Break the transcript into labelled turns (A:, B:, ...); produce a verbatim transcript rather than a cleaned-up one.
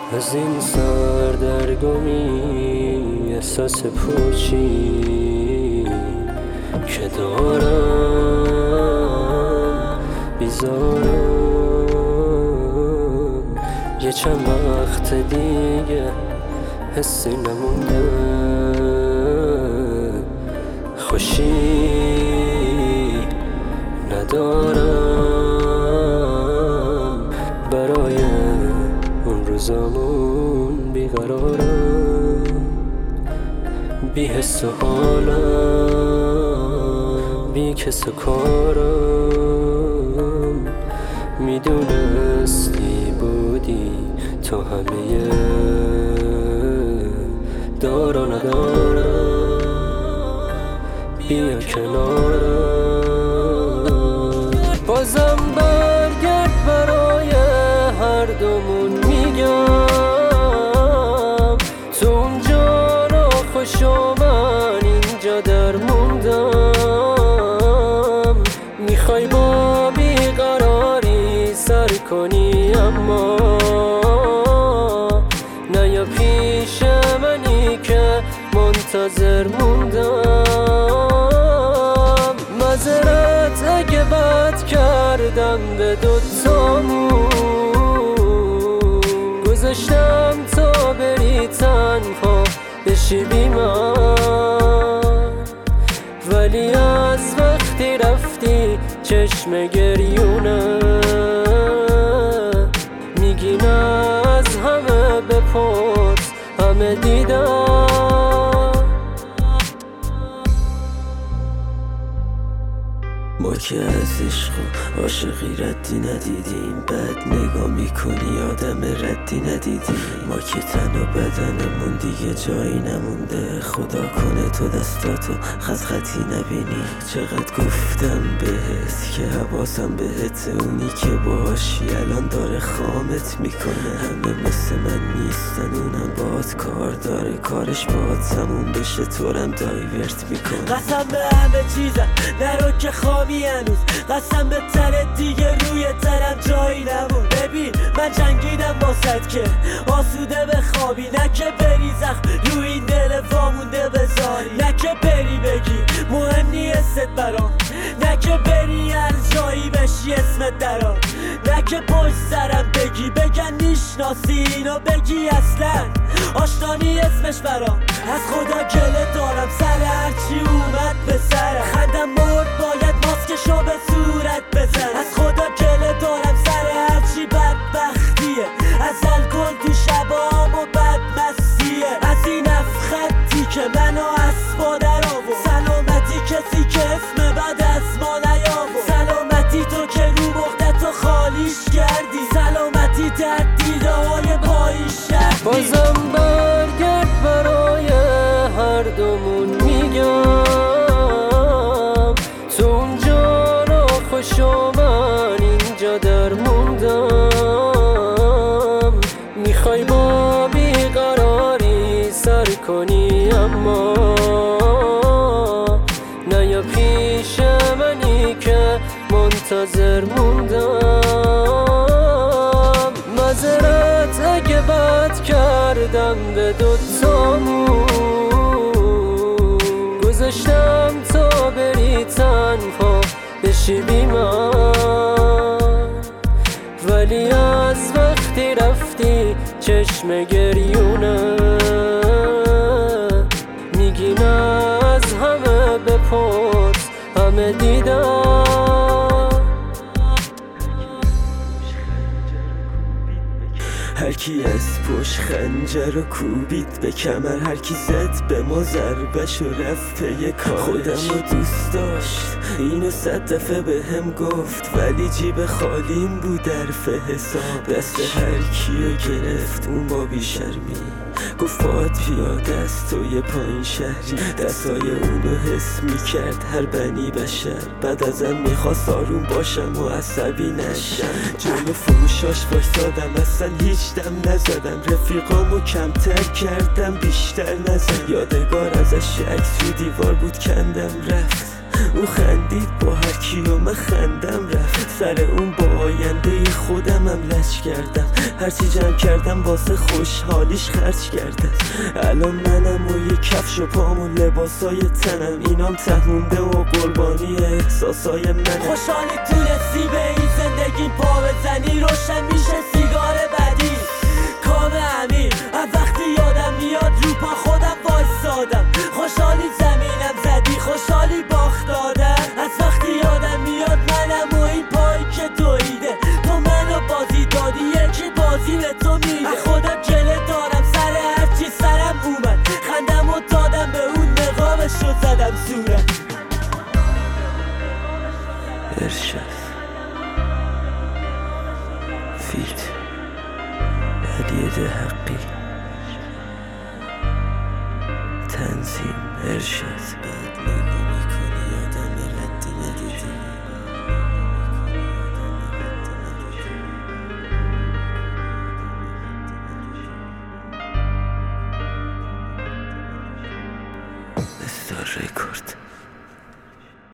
A: از این سردرگمی احساس پوچی که دارم بیزارم، یه چند وقت دیگه حسی نمونده، خوشی ندارم، برای اون روزامون بیقرارم، بی حس و حالم، بی کس و کارم، میدونستی بودی تو همه دارا ندارم، بیا کنارم، بازم برگرد برای هر دومون میگم، تو اونجا ناخوش و من اینجا در موندم، میخوای با بیقراری سر کنی اما نیا پیش منی که منتظر موندم، معذرت اگه بد کردم به دوتامون، گذاشتم تا بری تنها بشی بی من، ولی از وقتی رفتی چشم گریونه میگی نه، از همه بپرس همه دیدم.
B: ما که از عشق و عاشقی ردی ندیدیم، بد نگاه میکنی آدم ردی ندیدیم، ما که تن و بدنمون دیگه جایی نمونده، خدا کنه تو دستاتو خط خطی نبینی، چقدر گفتم بهت که حواسم بهت، اونی که باشی الان داره خامت میکنه، همه مثل من نیستن، اونم باهات کار داره، کارش باهات تموم بشه تورم دایورت میکنه،
C: قسم به همه چیزم نرو که خامی هنوز، قسم به تنت دیگه روی تنم جایی نمون، ببین من جنگیدم باست که آسوده بخوابی، نه که بری زخم روی این دل وامونده بذاری، نه که بری بگی مهم نیست برام، نه که بری هر جایی بشی اسمت درام، نه که پشت سرم بگی بگن میشناسی اینو بگی اصلا آشنانی اسمش برام، از خدا گله دارم سر هرچی اومد به سرم، خندم مرد باید ماسکشو به صورت بزن، از خدا گله دارم سر هرچی بدبختیه، ازل کن تو شبام و بدمستیه، از این افخطی که منو اسبا در آورد، سلامتی کسی که اسم بد از ما نیاورد، سلامتی تو که رو مختتو خالیش کردی، سلامتی در دیده های پاییشت،
A: بازم برگرد برای هر دومون میگم، تو اونجا ناخوش و من اینجا در موندم، میخوای با بیقراری سر کنی اما نیا پیش منی که منتظر موندم، معذرت اگه بد کردم به دوتامون، گذاشتم تا بری تنها بشی بی من، ولی از وقتی رفتی چشم گریونه میگی نه، از همه بپرس همه دیدم.
B: هر کی از پشت خنجر رو کوبید به کمر، هر کی زد به ما ضربش و رفت پی کارش، خودم رو دوست داشت اینو صد دفعه به هم گفت، ولی جیب خالیم بود درف حساب، دست هر کیو گرفت اون با بیشرمی، گفت فات پیاده است تو یه پایین شهری، دستای اونو حس میکرد هر بنی بشر، بعد ازم میخواست آروم باشم و عصبی نشم، جلو فروشاش وایسادم اصلا هیچ دم نزدم، رفیقامو کمتر کردم بیشتر نزد، یادگار ازش عکس رو دیوار بود کندم رفت، او خندید با هر کی و من خندم رفت، سر اون با آینده خودمم لج کردم، هرچی جمع کردم واسه خوشحالیش خرج کردم. الان منم و یه کفش و پام و لباسای تنم، اینام تهمونده و قربانی احساسای منم.
C: خوشحالی تونستی به این زندگی پا بزنی، روشن میشه سیگار بدی کام امیر. از وقتی یادم میاد رو پا خودم وایسادم، خوشحالی زمینم زدی، خوشحالی باخت دادم. از وقتی یادم میاد منم و این پایی که دویده، تو منو بازی دادی یکی بازی به تو میده. خودم جله دارم سر هرچی سرم اومد، خندم و دادم به اون نقابش رو زدم صورت.
B: ارشد فیت علی دهقی، تنظیم ارشد. بعد نگو میکنی آدم ردی ندیدی، استار رکورد.